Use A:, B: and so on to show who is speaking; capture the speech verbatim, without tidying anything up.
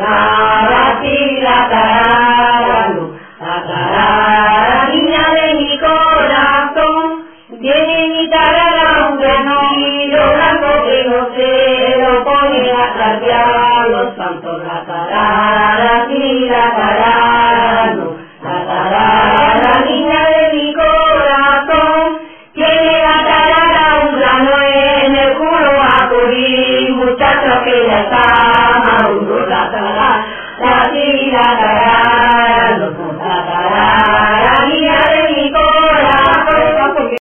A: tarara, sí, la tarara, no, la tarara, niña de mi corazón, tiene mi tarara un granillo blanco que no se lo pone a trapear los santos, la tarara, sí, la tarara, no, la tarara, niña de mi corazón, tiene la tarara un grano en el culo a cubrir, muchachos que ya está maduro, la tarara, la tira, la tarara.